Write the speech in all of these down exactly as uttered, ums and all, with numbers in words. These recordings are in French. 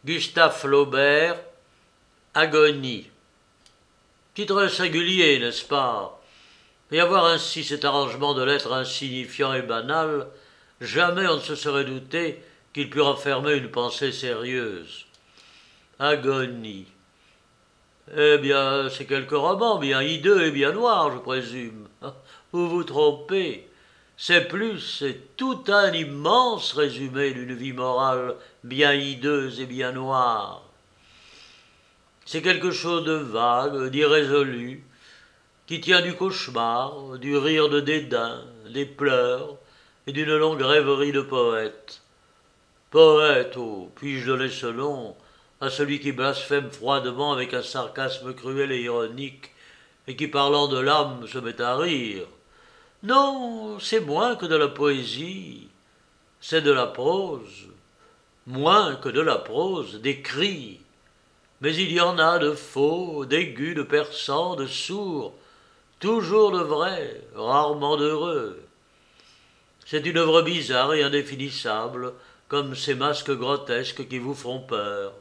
Gustave Flaubert, Agonie. Titre singulier, n'est-ce pas? Et avoir ainsi cet arrangement de lettres insignifiant et banal, jamais on ne se serait douté qu'il pût renfermer une pensée sérieuse. Agonie. Eh bien, c'est quelque roman bien hideux et bien noir, je présume. Vous vous trompez. C'est plus, c'est tout un immense résumé d'une vie morale bien hideuse et bien noire. C'est quelque chose de vague, d'irrésolu, qui tient du cauchemar, du rire de dédain, des pleurs et d'une longue rêverie de poète. Poète, oh, puis-je donner ce nom à celui qui blasphème froidement avec un sarcasme cruel et ironique, et qui, parlant de l'âme, se met à rire. Non, c'est moins que de la poésie, c'est de la prose, moins que de la prose, des cris. Mais il y en a de faux, d'aigus, de perçants, de sourds, toujours de vrais, rarement d'heureux. C'est une œuvre bizarre et indéfinissable, comme ces masques grotesques qui vous font peur.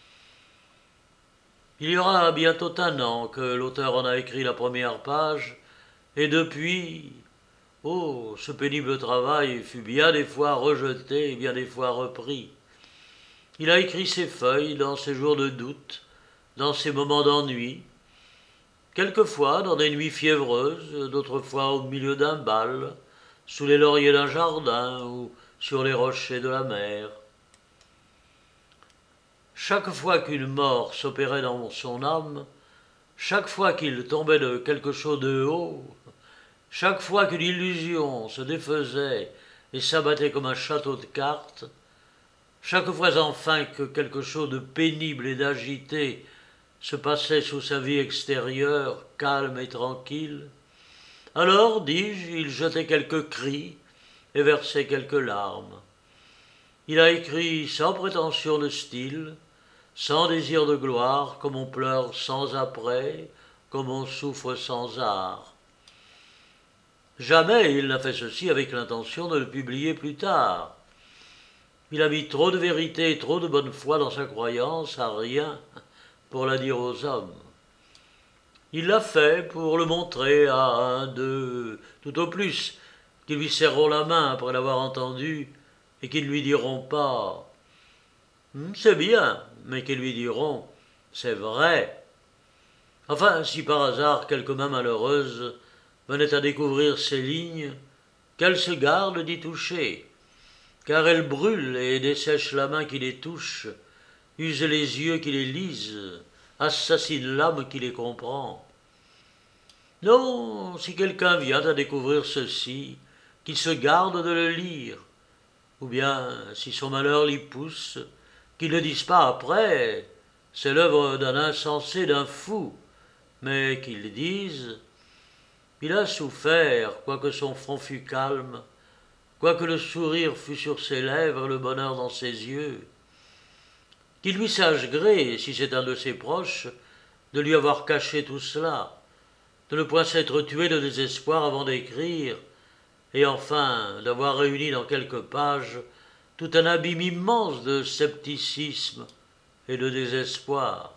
Il y aura bientôt un an que l'auteur en a écrit la première page, et depuis, oh, ce pénible travail fut bien des fois rejeté et bien des fois repris. Il a écrit ses feuilles dans ses jours de doute, dans ses moments d'ennui, quelquefois dans des nuits fiévreuses, d'autres fois au milieu d'un bal, sous les lauriers d'un jardin ou sur les rochers de la mer. Chaque fois qu'une mort s'opérait dans son âme, chaque fois qu'il tombait de quelque chose de haut, chaque fois qu'une illusion se défaisait et s'abattait comme un château de cartes, chaque fois enfin que quelque chose de pénible et d'agité se passait sous sa vie extérieure, calme et tranquille, alors, dis-je, il jetait quelques cris et versait quelques larmes. Il a écrit sans prétention de style, sans désir de gloire, comme on pleure sans après, comme on souffre sans art. Jamais il n'a fait ceci avec l'intention de le publier plus tard. Il a mis trop de vérité et trop de bonne foi dans sa croyance à rien pour la dire aux hommes. Il l'a fait pour le montrer à un, deux, tout au plus, qui lui serreront la main après l'avoir entendu et qui ne lui diront pas « c'est bien », mais qui lui diront « c'est vrai ». Enfin, si par hasard quelque main malheureuse venait à découvrir ces lignes, qu'elle se garde d'y toucher, car elles brûlent et dessèchent la main qui les touche, usent les yeux qui les lisent, assassinent l'âme qui les comprend. Non, si quelqu'un vient à découvrir ceci, qu'il se garde de le lire, ou bien, si son malheur l'y pousse, qu'il ne dise pas après, c'est l'œuvre d'un insensé, d'un fou, mais qu'il dise, il a souffert, quoique son front fût calme, quoique le sourire fût sur ses lèvres, le bonheur dans ses yeux, qu'il lui sache gré, si c'est un de ses proches, de lui avoir caché tout cela, de ne point s'être tué de désespoir avant d'écrire, et enfin d'avoir réuni dans quelques pages tout un abîme immense de scepticisme et de désespoir.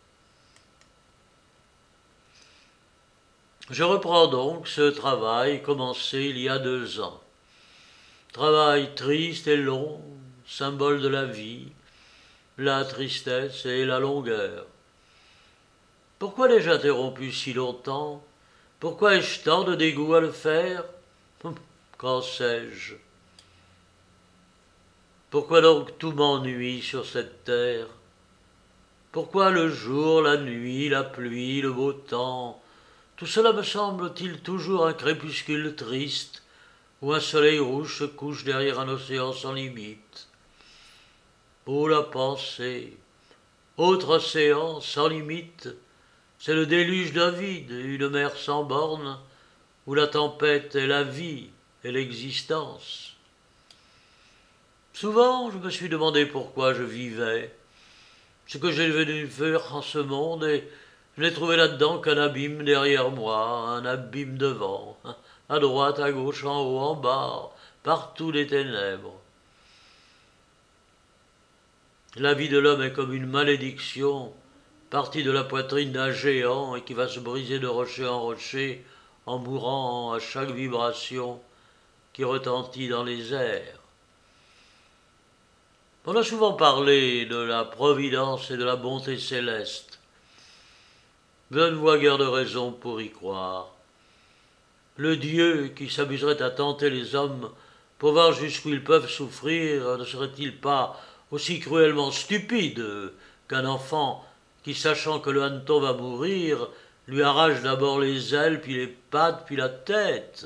Je reprends donc ce travail commencé il y a deux ans. Travail triste et long, symbole de la vie, la tristesse et la longueur. Pourquoi l'ai-je interrompu si longtemps? Pourquoi ai-je tant de dégoût à le faire? Qu'en sais-je? Pourquoi donc tout m'ennuie sur cette terre? Pourquoi le jour, la nuit, la pluie, le beau temps, tout cela me semble-t-il toujours un crépuscule triste, où un soleil rouge se couche derrière un océan sans limite? Oh la pensée, autre océan sans limite, c'est le déluge d'un vide, une mer sans bornes, où la tempête est la vie et l'existence. Souvent, je me suis demandé pourquoi je vivais, ce que j'ai venu faire en ce monde, et je n'ai trouvé là-dedans qu'un abîme derrière moi, un abîme devant, à droite, à gauche, en haut, en bas, partout des ténèbres. La vie de l'homme est comme une malédiction, partie de la poitrine d'un géant et qui va se briser de rocher en rocher en mourant à chaque vibration qui retentit dans les airs. On a souvent parlé de la providence et de la bonté céleste. Je ne vois guère de raison pour y croire. Le Dieu qui s'amuserait à tenter les hommes pour voir jusqu'où ils peuvent souffrir ne serait-il pas aussi cruellement stupide qu'un enfant qui, sachant que le hanneton va mourir, lui arrache d'abord les ailes, puis les pattes, puis la tête?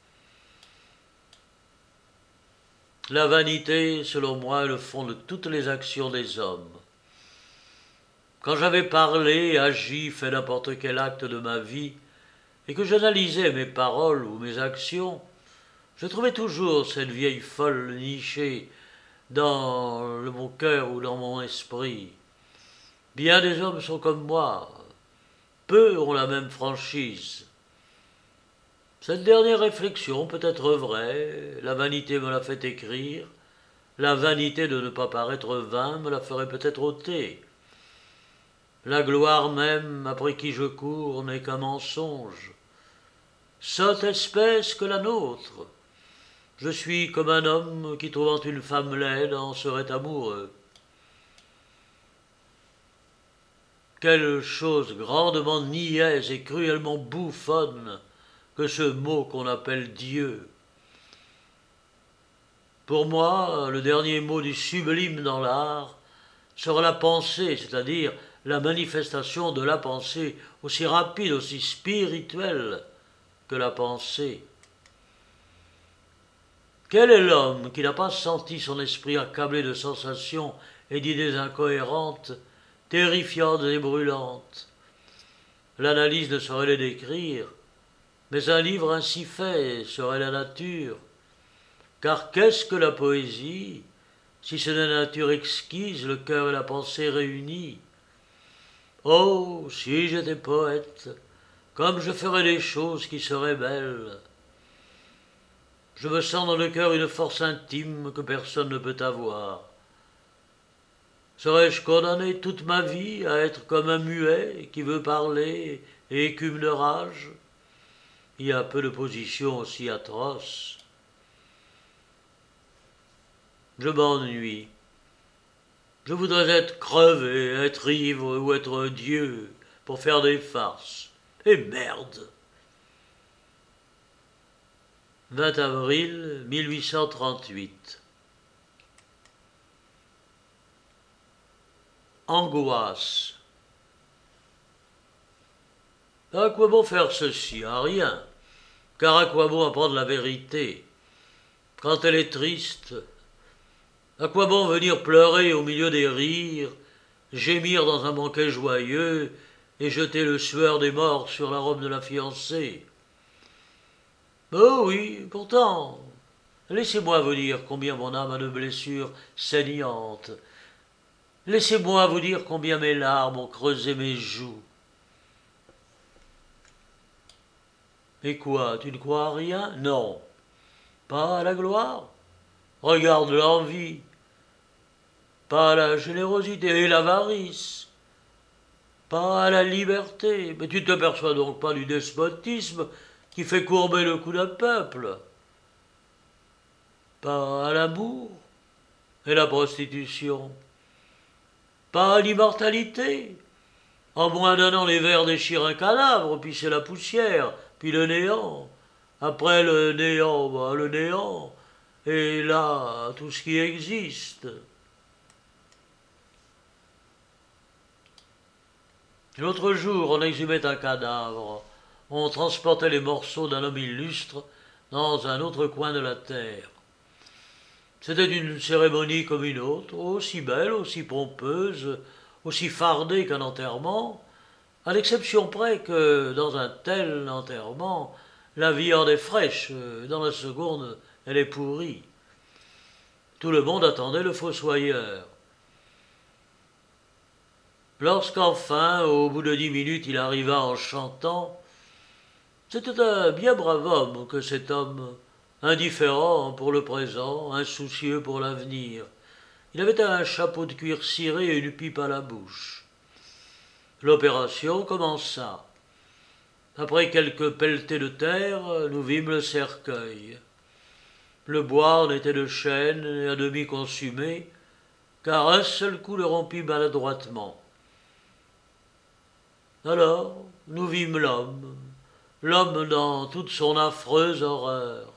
La vanité, selon moi, est le fond de toutes les actions des hommes. Quand j'avais parlé, agi, fait n'importe quel acte de ma vie, et que j'analysais mes paroles ou mes actions, je trouvais toujours cette vieille folle nichée dans mon cœur ou dans mon esprit. Bien des hommes sont comme moi, peu ont la même franchise. Cette dernière réflexion peut être vraie, la vanité me l'a fait écrire, la vanité de ne pas paraître vain me la ferait peut-être ôter. La gloire même, après qui je cours, n'est qu'un mensonge. Sotte espèce que la nôtre. Je suis comme un homme qui, trouvant une femme laide, en serait amoureux. Quelle chose grandement niaise et cruellement bouffonne que ce mot qu'on appelle Dieu. Pour moi, le dernier mot du sublime dans l'art sera la pensée, c'est-à-dire la manifestation de la pensée, aussi rapide, aussi spirituelle que la pensée. Quel est l'homme qui n'a pas senti son esprit accablé de sensations et d'idées incohérentes, terrifiantes et brûlantes? L'analyse ne saurait les décrire, mais un livre ainsi fait serait la nature. Car qu'est-ce que la poésie, si ce n'est la nature exquise, le cœur et la pensée réunis? Oh, si j'étais poète, comme je ferais des choses qui seraient belles. Je me sens dans le cœur une force intime que personne ne peut avoir. Serais-je condamné toute ma vie à être comme un muet qui veut parler et écume de rage? Il y a peu de positions aussi atroces. Je m'ennuie. Je voudrais être crevé, être ivre ou être un dieu pour faire des farces. Et merde! vingt avril mille huit cent trente-huit. Angoisse. À quoi bon faire ceci? À rien. Car à quoi bon apprendre la vérité? Quand elle est triste, à quoi bon venir pleurer au milieu des rires, gémir dans un banquet joyeux et jeter le sueur des morts sur la robe de la fiancée? Oh oui, pourtant, laissez-moi vous dire combien mon âme a de blessures saignantes. Laissez-moi vous dire combien mes larmes ont creusé mes joues. Et quoi, tu ne crois à rien? Non. Pas à la gloire? Regarde l'envie. Pas à la générosité et l'avarice. Pas à la liberté. Mais tu ne te perçois donc pas du despotisme qui fait courber le cou d'un peuple? Pas à l'amour et la prostitution? Pas à l'immortalité? En moins d'un an, les vers déchirent un cadavre, puis c'est la poussière, puis le néant. Après le néant, bah, le néant. Et là, tout ce qui existe. L'autre jour, on exhumait un cadavre. On transportait les morceaux d'un homme illustre dans un autre coin de la terre. C'était une cérémonie comme une autre, aussi belle, aussi pompeuse, aussi fardée qu'un enterrement, à l'exception près que, dans un tel enterrement, la viande est fraîche, dans la seconde, elle est pourrie. Tout le monde attendait le fossoyeur. Lorsqu'enfin, au bout de dix minutes, il arriva en chantant, c'était un bien brave homme que cet homme, indifférent pour le présent, insoucieux pour l'avenir. Il avait un chapeau de cuir ciré et une pipe à la bouche. L'opération commença. Après quelques pelletées de terre, nous vîmes le cercueil. Le bois en était de chêne et à demi consumé, car un seul coup le rompit maladroitement. Alors, nous vîmes l'homme, l'homme dans toute son affreuse horreur.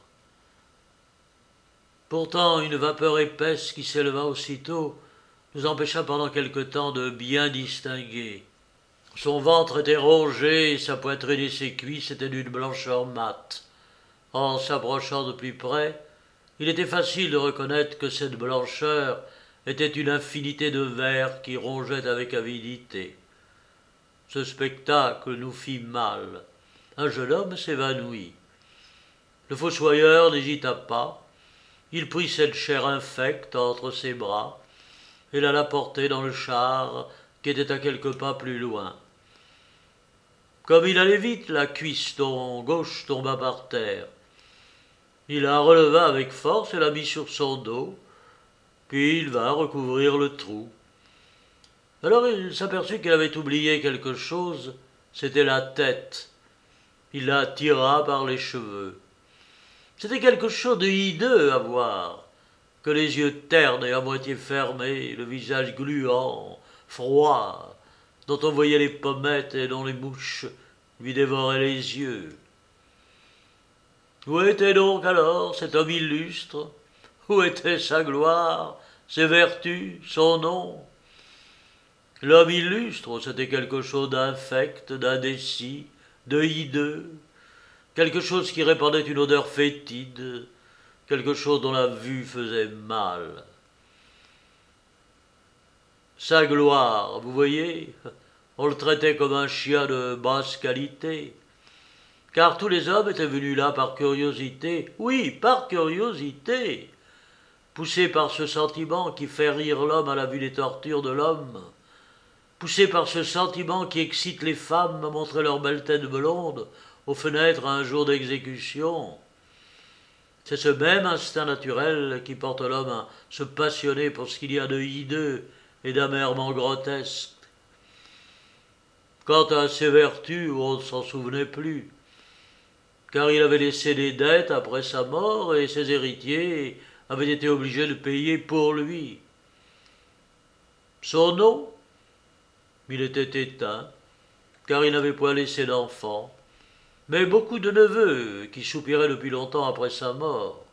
Pourtant, une vapeur épaisse qui s'éleva aussitôt nous empêcha pendant quelque temps de bien distinguer. Son ventre était rongé et sa poitrine et ses cuisses étaient d'une blancheur mate. En s'approchant de plus près, il était facile de reconnaître que cette blancheur était une infinité de vers qui rongeaient avec avidité. Ce spectacle nous fit mal. Un jeune homme s'évanouit. Le fossoyeur n'hésita pas. Il prit cette chair infecte entre ses bras et l'alla porter dans le char qui était à quelques pas plus loin. Comme il allait vite, la cuisse gauche tomba par terre. Il la releva avec force et la mit sur son dos, puis il vint recouvrir le trou. Alors il s'aperçut qu'il avait oublié quelque chose, c'était la tête. Il la tira par les cheveux. C'était quelque chose de hideux à voir, que les yeux ternes et à moitié fermés, le visage gluant, froid, dont on voyait les pommettes et dont les mouches lui dévoraient les yeux. Où était donc alors cet homme illustre? Où était sa gloire, ses vertus, son nom? L'homme illustre, c'était quelque chose d'infect, d'indécis, de hideux, quelque chose qui répandait une odeur fétide, quelque chose dont la vue faisait mal. Sa gloire, vous voyez, on le traitait comme un chien de basse qualité, car tous les hommes étaient venus là par curiosité, oui, par curiosité, poussés par ce sentiment qui fait rire l'homme à la vue des tortures de l'homme, poussés par ce sentiment qui excite les femmes à montrer leur belle tête blonde aux fenêtres à un jour d'exécution. C'est ce même instinct naturel qui porte l'homme à se passionner pour ce qu'il y a de hideux et d'amèrement grotesque. Quant à ses vertus, on ne s'en souvenait plus, car il avait laissé des dettes après sa mort et ses héritiers avaient été obligés de payer pour lui. Son nom, il était éteint, car il n'avait point laissé d'enfants, mais beaucoup de neveux qui soupiraient depuis longtemps après sa mort.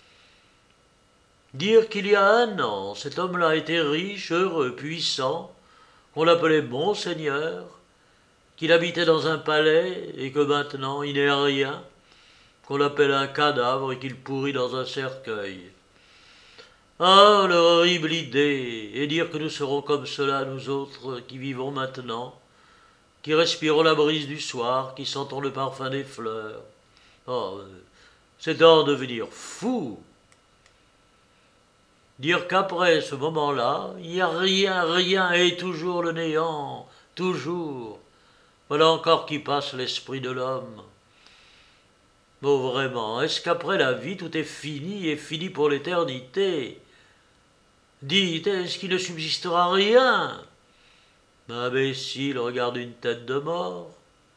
Dire qu'il y a un an, cet homme-là était riche, heureux, puissant, qu'on l'appelait Monseigneur, qu'il habitait dans un palais et que maintenant il n'est rien, qu'on l'appelle un cadavre et qu'il pourrit dans un cercueil. Ah, l'horrible idée, et dire que nous serons comme cela, nous autres qui vivons maintenant, qui respirons la brise du soir, qui sentons le parfum des fleurs. Oh, c'est en devenir fou. Dire qu'après ce moment-là, il n'y a rien, rien, et toujours le néant, toujours. Voilà encore qui passe l'esprit de l'homme. Oh, vraiment, est-ce qu'après la vie, tout est fini et fini pour l'éternité? Dites, est-ce qu'il ne subsistera rien? Imbécile, regarde une tête de mort.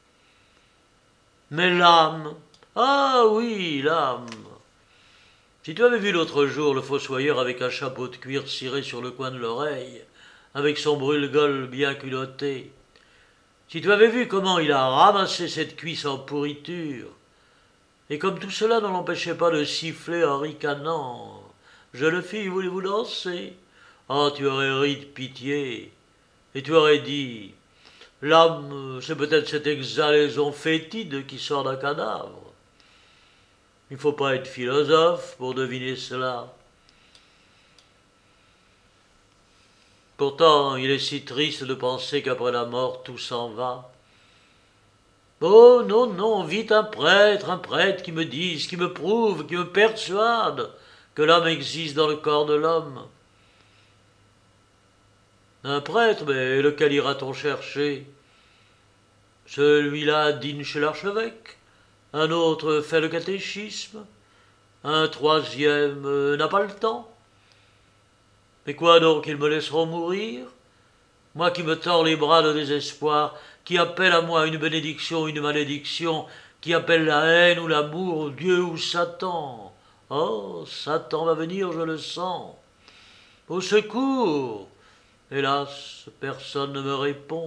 Mais l'âme, ah oui, l'âme. Si tu avais vu l'autre jour le fossoyeur avec un chapeau de cuir ciré sur le coin de l'oreille, avec son brûle-gueule bien culotté, si tu avais vu comment il a ramassé cette cuisse en pourriture, et comme tout cela ne l'empêchait pas de siffler en ricanant, « Jeune fille, voulez-vous danser ?» Ah, tu aurais ri de pitié, et tu aurais dit, « L'âme, c'est peut-être cette exhalaison fétide qui sort d'un cadavre. » Il ne faut pas être philosophe pour deviner cela. Pourtant, il est si triste de penser qu'après la mort, tout s'en va. Oh non, non, vite un prêtre, un prêtre qui me dise, qui me prouve, qui me persuade que l'âme existe dans le corps de l'homme. Un prêtre, mais lequel ira-t-on chercher? Celui-là dîne chez l'archevêque, un autre fait le catéchisme, un troisième euh, n'a pas le temps. Mais quoi donc, ils me laisseront mourir? Moi qui me tords les bras de désespoir, qui appelle à moi une bénédiction ou une malédiction, qui appelle la haine ou l'amour, Dieu ou Satan. Oh, Satan va venir, je le sens. Au secours! Hélas, personne ne me répond.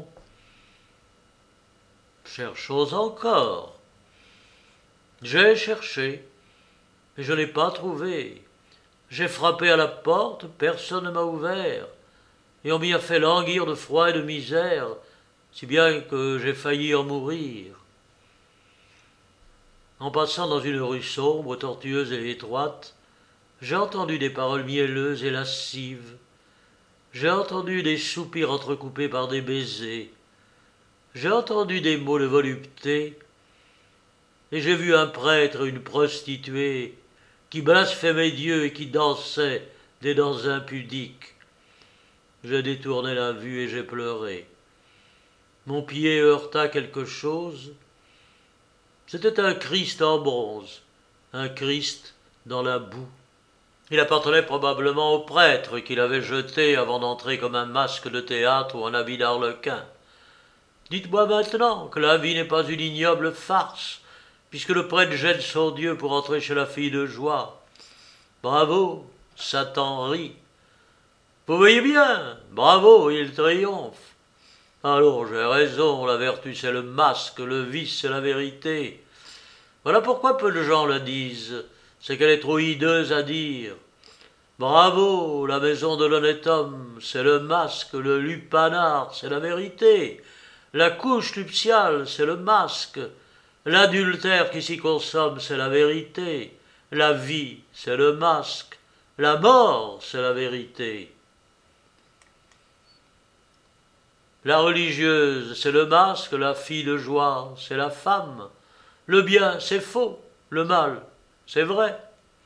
Cherchons encore. J'ai cherché, mais je n'ai pas trouvé. J'ai frappé à la porte, personne ne m'a ouvert, et on m'y a fait languir de froid et de misère, si bien que j'ai failli en mourir. En passant dans une rue sombre, tortueuse et étroite, j'ai entendu des paroles mielleuses et lascives. J'ai entendu des soupirs entrecoupés par des baisers. J'ai entendu des mots de volupté, et j'ai vu un prêtre et une prostituée qui blasphémaient Dieu et qui dansaient des danses impudiques. J'ai détourné la vue et j'ai pleuré. Mon pied heurta quelque chose. C'était un Christ en bronze, un Christ dans la boue. Il appartenait probablement au prêtre qui l'avait jeté avant d'entrer comme un masque de théâtre ou un habit d'arlequin. Dites-moi maintenant que la vie n'est pas une ignoble farce, puisque le prêtre jette son Dieu pour entrer chez la fille de joie. Bravo, Satan rit. Vous voyez bien, bravo, il triomphe. Alors j'ai raison, la vertu c'est le masque, le vice c'est la vérité. Voilà pourquoi peu de gens la disent, c'est qu'elle est trop hideuse à dire. Bravo, la maison de l'honnête homme, c'est le masque, le lupanar, c'est la vérité. La couche nuptiale, c'est le masque. L'adultère qui s'y consomme, c'est la vérité. La vie, c'est le masque. La mort, c'est la vérité. La religieuse, c'est le masque, la fille de joie, c'est la femme. Le bien, c'est faux, le mal, c'est vrai.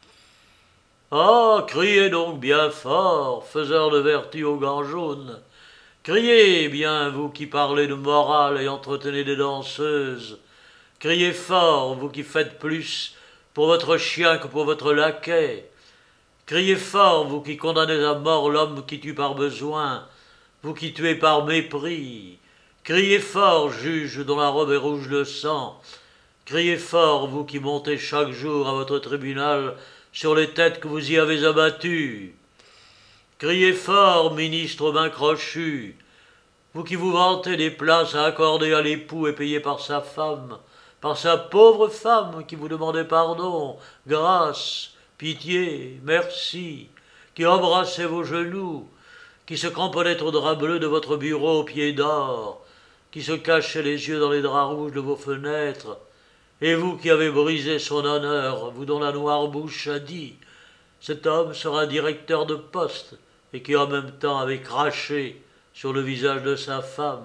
Ah, criez donc bien fort, faiseurs de vertu aux gants jaunes. Criez bien, vous qui parlez de morale et entretenez des danseuses. Criez fort, vous qui faites plus pour votre chien que pour votre laquais. Criez fort, vous qui condamnez à mort l'homme qui tue par besoin, vous qui tuez par mépris. Criez fort, juge dont la robe est rouge de sang. Criez fort, vous qui montez chaque jour à votre tribunal sur les têtes que vous y avez abattues. Criez fort, ministre aux mains crochues, vous qui vous vantez des places à accorder à l'époux et payées par sa femme, par sa pauvre femme qui vous demandait pardon, grâce, pitié, merci, qui embrassait vos genoux, qui se cramponnait au drap bleu de votre bureau aux pieds d'or, qui se cachait les yeux dans les draps rouges de vos fenêtres, et vous qui avez brisé son honneur, vous dont la noire bouche a dit « Cet homme sera directeur de poste », et qui en même temps avait craché sur le visage de sa femme.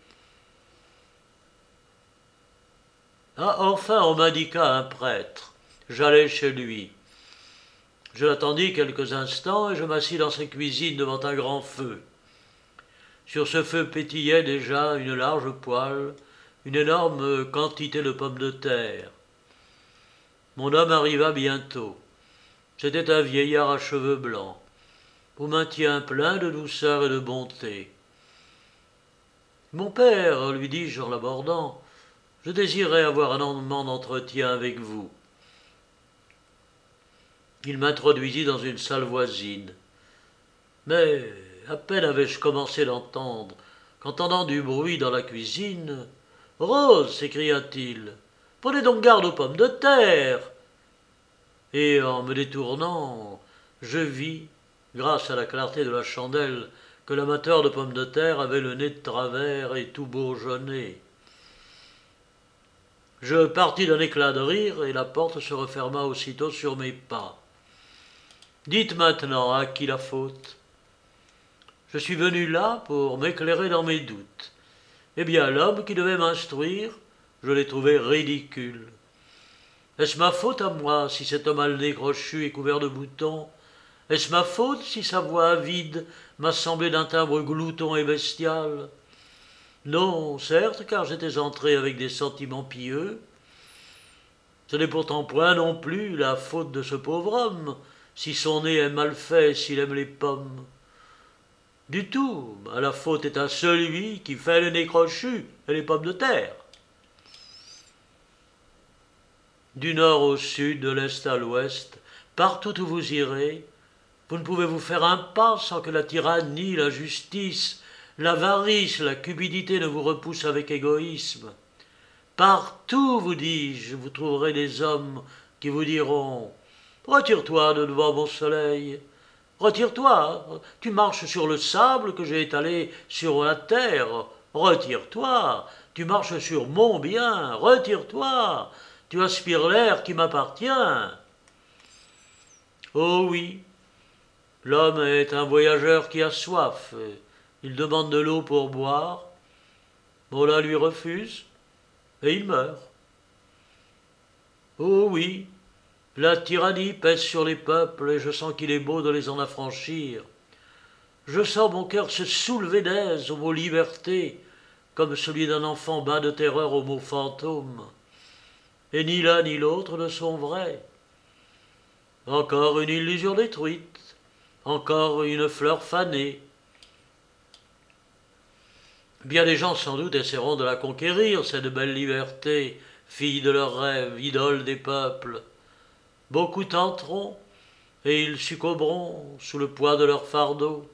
Ah, enfin, on m'indiqua un prêtre. J'allai chez lui. Je l'attendis quelques instants et je m'assis dans sa cuisine devant un grand feu. Sur ce feu pétillait déjà une large poêle, une énorme quantité de pommes de terre. Mon homme arriva bientôt. C'était un vieillard à cheveux blancs, au maintien plein de douceur et de bonté. « Mon père, lui dis-je en l'abordant, je désirais avoir un moment d'entretien avec vous. » Il m'introduisit dans une salle voisine. Mais à peine avais-je commencé d'entendre qu'entendant du bruit dans la cuisine, « Rose !» s'écria-t-il, « prenez donc garde aux pommes de terre !» Et en me détournant, je vis, grâce à la clarté de la chandelle, que l'amateur de pommes de terre avait le nez de travers et tout bourgeonné. Je partis d'un éclat de rire et la porte se referma aussitôt sur mes pas. Dites maintenant à qui la faute. Je suis venu là pour m'éclairer dans mes doutes. Eh bien, l'homme qui devait m'instruire, je l'ai trouvé ridicule. Est-ce ma faute à moi si cet homme à le nez crochu et couvert de boutons? Est-ce ma faute si sa voix avide m'a semblé d'un timbre glouton et bestial? Non, certes, car j'étais entré avec des sentiments pieux. Ce n'est pourtant point non plus la faute de ce pauvre homme, si son nez est mal fait et s'il aime les pommes. Du tout, la faute est à celui qui fait le nez crochu et les pommes de terre. Du nord au sud, de l'est à l'ouest, partout où vous irez, vous ne pouvez vous faire un pas sans que la tyrannie, la justice, l'avarice, la cupidité ne vous repoussent avec égoïsme. Partout, vous dis-je, vous trouverez des hommes qui vous diront « Retire-toi de devant mon soleil, retire-toi, tu marches sur le sable que j'ai étalé sur la terre, retire-toi, tu marches sur mon bien, retire-toi, tu aspires l'air qui m'appartient. » Oh oui, l'homme est un voyageur qui a soif, il demande de l'eau pour boire, on la lui refuse, et il meurt. Oh oui, la tyrannie pèse sur les peuples et je sens qu'il est beau de les en affranchir. Je sens mon cœur se soulever d'aise au mot liberté, comme celui d'un enfant bas de terreur au mot fantôme. Et ni l'un ni l'autre ne sont vrais. Encore une illusion détruite, encore une fleur fanée. Bien des gens sans doute essaieront de la conquérir, cette belle liberté, fille de leurs rêves, idole des peuples. Beaucoup tenteront, et ils succomberont sous le poids de leur fardeau.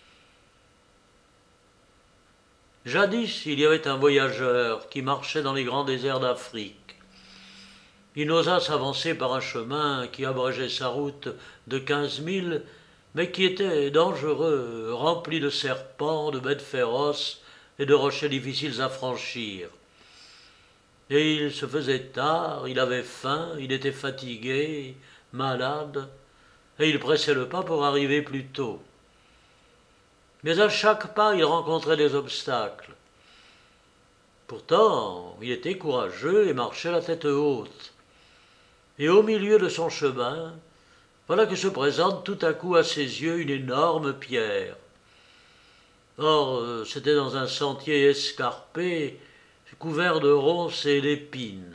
Jadis, il y avait un voyageur qui marchait dans les grands déserts d'Afrique. Il n'osa s'avancer par un chemin qui abrégeait sa route de quinze milles, mais qui était dangereux, rempli de serpents, de bêtes féroces et de rochers difficiles à franchir. Et il se faisait tard, il avait faim, il était fatigué, malade, et il pressait le pas pour arriver plus tôt. Mais à chaque pas, il rencontrait des obstacles. Pourtant, il était courageux et marchait la tête haute. Et au milieu de son chemin, voilà que se présente tout à coup à ses yeux une énorme pierre. Or, c'était dans un sentier escarpé, couvert de ronces et d'épines.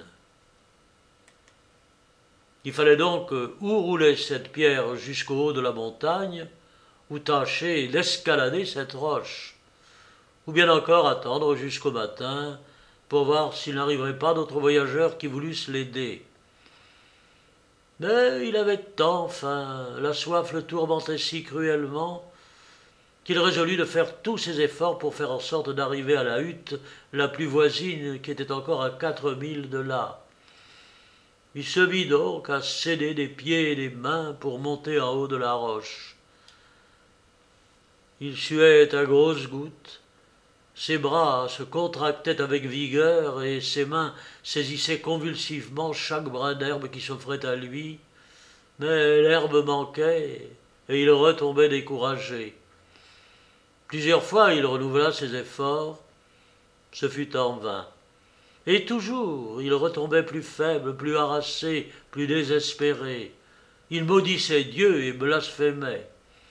Il fallait donc ou rouler cette pierre jusqu'au haut de la montagne, ou tâcher d'escalader cette roche, ou bien encore attendre jusqu'au matin pour voir s'il n'arriverait pas d'autres voyageurs qui voulussent l'aider. Mais il avait tant faim, la soif le tourmentait si cruellement, qu'il résolut de faire tous ses efforts pour faire en sorte d'arriver à la hutte la plus voisine, qui était encore à quatre milles de là. Il se mit donc à s'aider des pieds et des mains pour monter en haut de la roche. Il suait à grosses gouttes, ses bras se contractaient avec vigueur et ses mains saisissaient convulsivement chaque brin d'herbe qui s'offrait à lui, mais l'herbe manquait et il retombait découragé. Plusieurs fois il renouvela ses efforts, ce fut en vain. Et toujours il retombait plus faible, plus harassé, plus désespéré. Il maudissait Dieu et blasphémait.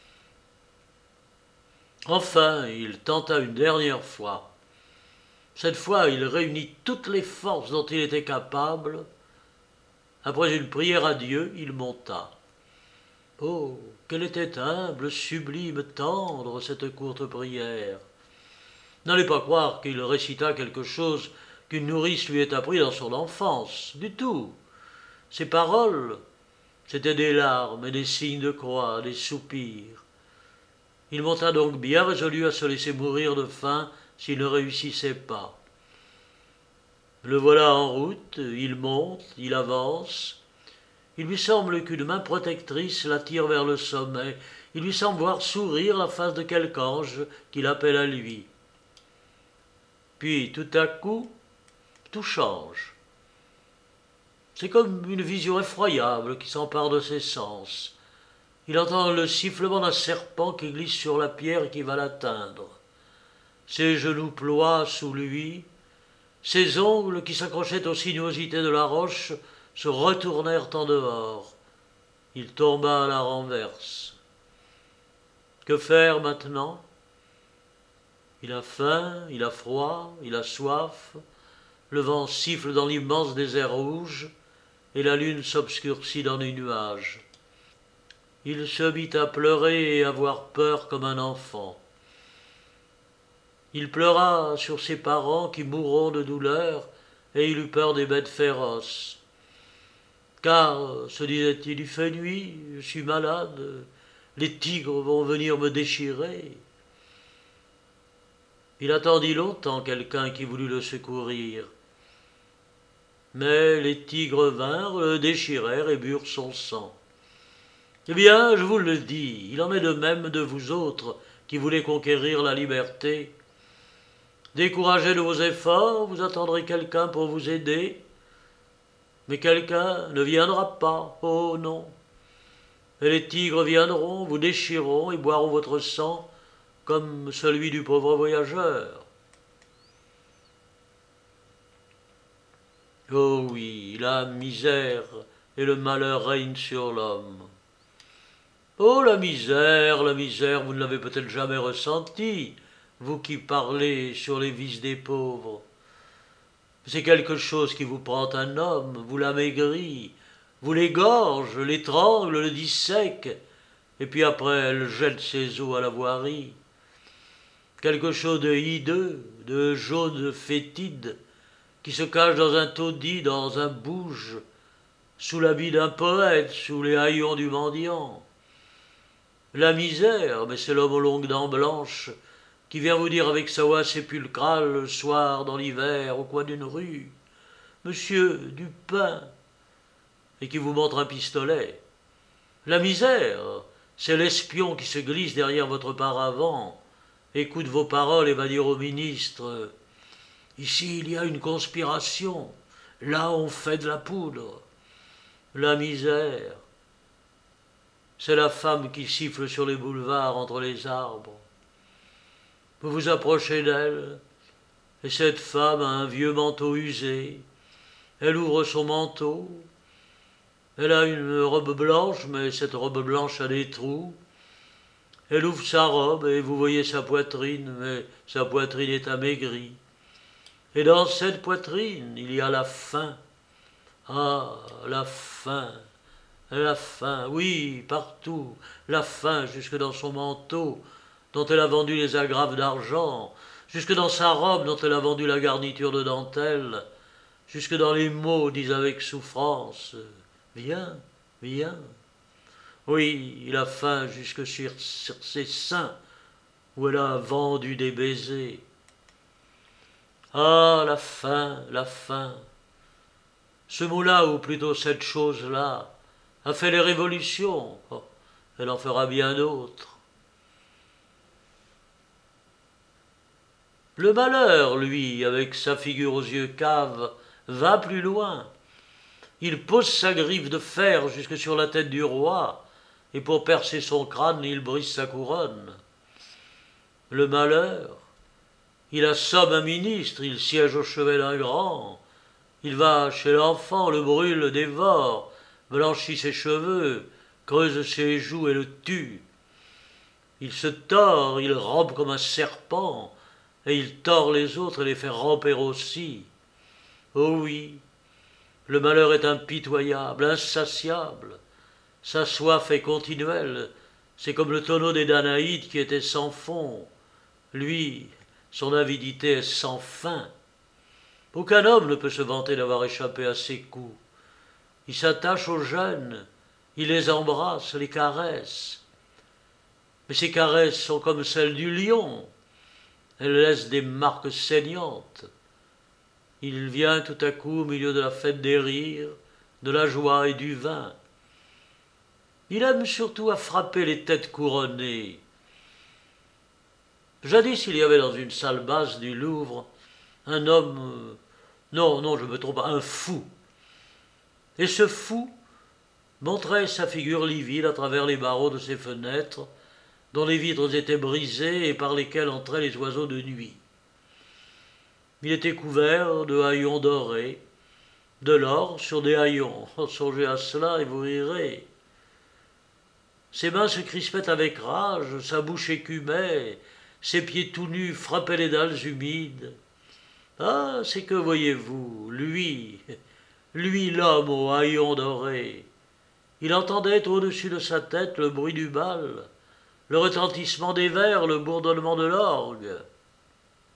Enfin, il tenta une dernière fois. Cette fois, il réunit toutes les forces dont il était capable. Après une prière à Dieu, il monta. Oh, qu'elle était humble, sublime, tendre, cette courte prière. N'allez pas croire qu'il récita quelque chose qu'une nourrice lui ait appris dans son enfance, du tout. Ses paroles, c'étaient des larmes et des signes de croix, des soupirs. Il monta donc bien résolu à se laisser mourir de faim s'il ne réussissait pas. Le voilà en route, il monte, il avance. Il lui semble qu'une main protectrice l'attire vers le sommet. Il lui semble voir sourire la face de quelque ange qui l'appelle à lui. Puis, tout à coup, tout change. C'est comme une vision effroyable qui s'empare de ses sens. Il entend le sifflement d'un serpent qui glisse sur la pierre et qui va l'atteindre. Ses genoux ploient sous lui, ses ongles qui s'accrochaient aux sinuosités de la roche se retournèrent en dehors. Il tomba à la renverse. Que faire maintenant ? Il a faim, il a froid, il a soif, le vent siffle dans l'immense désert rouge et la lune s'obscurcit dans les nuages. Il se mit à pleurer et à avoir peur comme un enfant. Il pleura sur ses parents qui mourront de douleur, et il eut peur des bêtes féroces. Car, se disait-il, il fait nuit, je suis malade, les tigres vont venir me déchirer. Il attendit longtemps quelqu'un qui voulut le secourir. Mais les tigres vinrent, le déchirèrent et burent son sang. Eh bien, je vous le dis, il en est de même de vous autres qui voulez conquérir la liberté. Découragés de vos efforts, vous attendrez quelqu'un pour vous aider, mais quelqu'un ne viendra pas, oh non. Et les tigres viendront, vous déchireront et boiront votre sang comme celui du pauvre voyageur. Oh oui, la misère et le malheur règnent sur l'homme. Oh la misère, la misère, vous ne l'avez peut-être jamais ressentie, vous qui parlez sur les vices des pauvres. C'est quelque chose qui vous prend un homme, vous l'amaigrit, vous l'égorge, l'étrangle, le dissèque, et puis après elle jette ses os à la voirie. Quelque chose de hideux, de jaune fétide, qui se cache dans un taudis, dans un bouge, sous l'habit d'un poète, sous les haillons du mendiant. La misère, mais c'est l'homme aux longues dents blanches, qui vient vous dire avec sa voix sépulcrale le soir dans l'hiver au coin d'une rue « Monsieur, du pain !» et qui vous montre un pistolet. La misère, c'est l'espion qui se glisse derrière votre paravent, écoute vos paroles et va dire au ministre « Ici il y a une conspiration, là on fait de la poudre. » La misère, c'est la femme qui siffle sur les boulevards entre les arbres. Vous vous approchez d'elle, et cette femme a un vieux manteau usé. Elle ouvre son manteau. Elle a une robe blanche, mais cette robe blanche a des trous. Elle ouvre sa robe, et vous voyez sa poitrine, mais sa poitrine est amaigrie. Et dans cette poitrine, il y a la faim. Ah, la faim, la faim, oui, partout, la faim jusque dans son manteau, dont elle a vendu les agrafes d'argent, jusque dans sa robe dont elle a vendu la garniture de dentelle, jusque dans les mots disent avec souffrance « Viens, viens ». Oui, la faim jusque sur, sur ses seins, où elle a vendu des baisers. Ah, la faim, la faim. Ce mot-là, ou plutôt cette chose-là, a fait les révolutions. Oh, elle en fera bien d'autres. Le malheur, lui, avec sa figure aux yeux caves, va plus loin. Il pose sa griffe de fer jusque sur la tête du roi, et pour percer son crâne, il brise sa couronne. Le malheur, il assomme un ministre, il siège au chevet d'un grand, il va chez l'enfant, le brûle, le dévore, blanchit ses cheveux, creuse ses joues et le tue. Il se tord, il rampe comme un serpent, et il tord les autres et les fait ramper aussi. Oh oui, le malheur est impitoyable, insatiable. Sa soif est continuelle, c'est comme le tonneau des Danaïdes qui était sans fond. Lui, son avidité est sans fin. Aucun homme ne peut se vanter d'avoir échappé à ses coups. Il s'attache aux jeunes, il les embrasse, les caresse. Mais ces caresses sont comme celles du lion. Elles laissent des marques saignantes. Il vient tout à coup au milieu de la fête des rires, de la joie et du vin. Il aime surtout à frapper les têtes couronnées. Jadis, il y avait dans une salle basse du Louvre un homme, euh, non, non, je me trompe, un fou. Et ce fou montrait sa figure livide à travers les barreaux de ses fenêtres, dont les vitres étaient brisées et par lesquelles entraient les oiseaux de nuit. Il était couvert de haillons dorés, de l'or sur des haillons. Songez à cela et vous rirez. Ses mains se crispaient avec rage, sa bouche écumait, ses pieds tout nus frappaient les dalles humides. Ah, c'est que, voyez-vous, lui, lui l'homme aux haillons dorés, il entendait au-dessus de sa tête le bruit du bal, le retentissement des verres, le bourdonnement de l'orgue.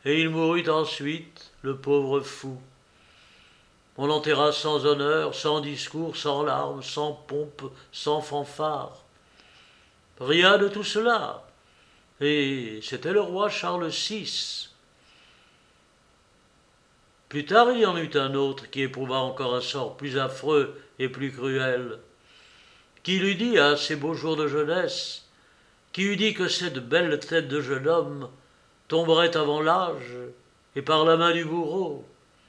et il mourut ensuite, le pauvre fou. On l'enterra sans honneur, sans discours, sans larmes, sans pompe, sans fanfare. Rien de tout cela. Et c'était le roi Charles six. Plus tard, il y en eut un autre qui éprouva encore un sort plus affreux et plus cruel, qui lui dit à ses beaux jours de jeunesse, qui eût dit que cette belle tête de jeune homme tomberait avant l'âge et par la main du bourreau.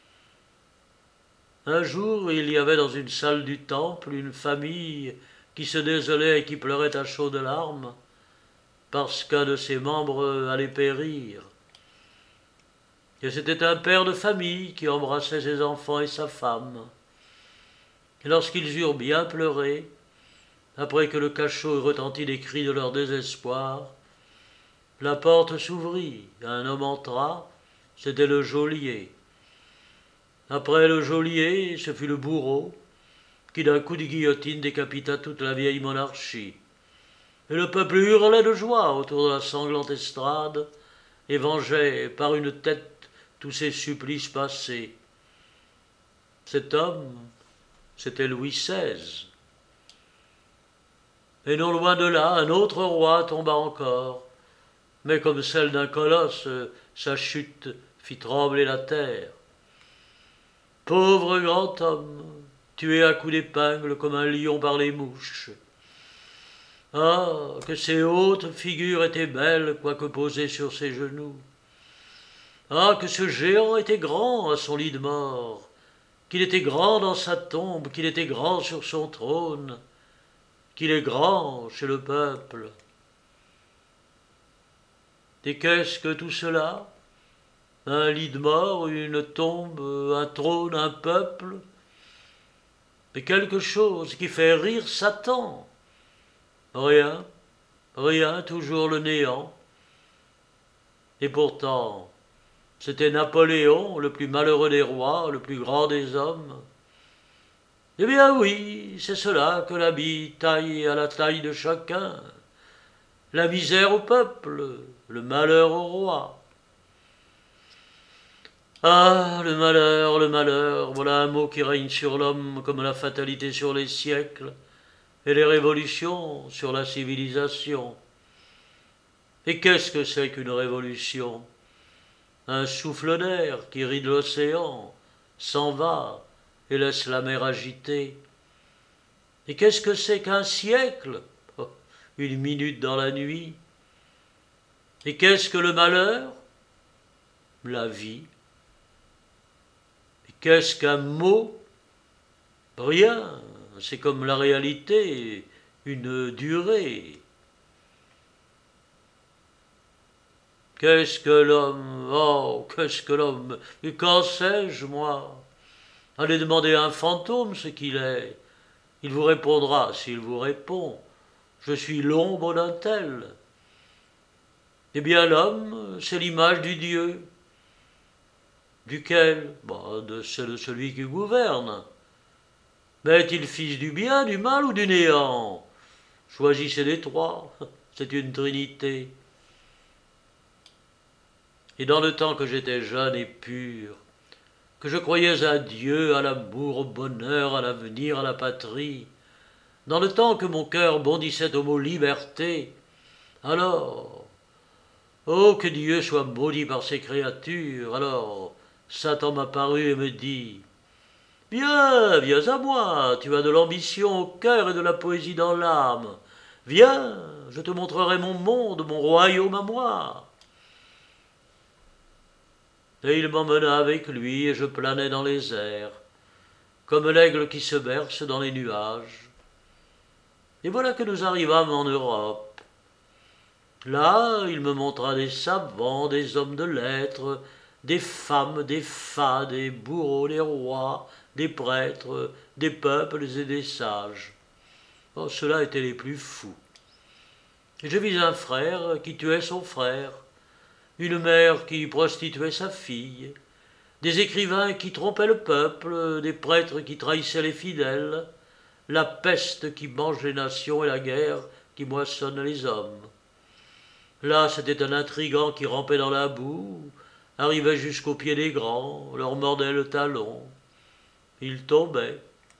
Un jour, il y avait dans une salle du temple une famille qui se désolait et qui pleurait à chaudes larmes parce qu'un de ses membres allait périr. Et c'était un père de famille qui embrassait ses enfants et sa femme. Et lorsqu'ils eurent bien pleuré, après que le cachot eut retenti des cris de leur désespoir, la porte s'ouvrit, un homme entra, c'était le geôlier. Après le geôlier, ce fut le bourreau, qui d'un coup de guillotine décapita toute la vieille monarchie. Et le peuple hurlait de joie autour de la sanglante estrade, et vengeait par une tête tous ces supplices passés. Cet homme, c'était Louis seize. Et non loin de là, un autre roi tomba encore, mais comme celle d'un colosse, sa chute fit trembler la terre. Pauvre grand homme, tué à coups d'épingle comme un lion par les mouches. Ah, que ses hautes figures étaient belles, quoique posées sur ses genoux. Ah, que ce géant était grand à son lit de mort, qu'il était grand dans sa tombe, qu'il était grand sur son trône, qu'il est grand chez le peuple. Et qu'est-ce que tout cela? Un lit de mort, une tombe, un trône, un peuple, mais quelque chose qui fait rire Satan. Rien, rien, toujours le néant. Et pourtant, c'était Napoléon, le plus malheureux des rois, le plus grand des hommes. Eh bien oui, c'est cela que l'habit taille à la taille de chacun. La misère au peuple, le malheur au roi. Ah, le malheur, le malheur, voilà un mot qui règne sur l'homme comme la fatalité sur les siècles et les révolutions sur la civilisation. Et qu'est-ce que c'est qu'une révolution? Un souffle d'air qui ride l'océan, s'en va et laisse la mer agitée. Et qu'est-ce que c'est qu'un siècle? Oh, une minute dans la nuit. Et qu'est-ce que le malheur? La vie. Et qu'est-ce qu'un mot? Rien, c'est comme la réalité, une durée. Qu'est-ce que l'homme? Oh, qu'est-ce que l'homme? Et qu'en sais-je, moi? Allez demander à un fantôme ce qu'il est. Il vous répondra, s'il vous répond. Je suis l'ombre d'un tel. Eh bien, l'homme, c'est l'image du Dieu. Duquel? Bon, de celui qui gouverne. Mais est-il fils du bien, du mal ou du néant? Choisissez les trois. C'est une trinité. Et dans le temps que j'étais jeune et pur, que je croyais à Dieu, à l'amour, au bonheur, à l'avenir, à la patrie, dans le temps que mon cœur bondissait au mot liberté, alors, oh que Dieu soit maudit par ses créatures, alors Satan m'apparut et me dit « Viens, viens à moi, tu as de l'ambition au cœur et de la poésie dans l'âme. Viens, je te montrerai mon monde, mon royaume à moi. » Et il m'emmena avec lui, et je planais dans les airs, comme l'aigle qui se berce dans les nuages. Et voilà que nous arrivâmes en Europe. Là, il me montra des savants, des hommes de lettres, des femmes, des fats, des bourreaux, des rois, des prêtres, des peuples et des sages. Oh, ceux-là étaient les plus fous. Et je vis un frère qui tuait son frère, une mère qui prostituait sa fille, des écrivains qui trompaient le peuple, des prêtres qui trahissaient les fidèles, la peste qui mange les nations et la guerre qui moissonne les hommes. Là, c'était un intrigant qui rampait dans la boue, arrivaient jusqu'aux pieds des grands, leur mordaient le talon. Ils tombaient.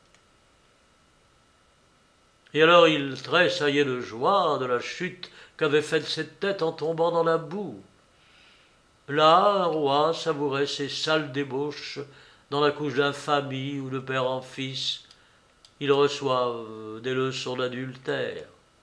Et alors il tressaillait de joie de la chute qu'avait faite cette tête en tombant dans la boue. Là, un roi savourait ses sales débauches dans la couche d'infamie où de père en fils, ils reçoivent des leçons d'adultère.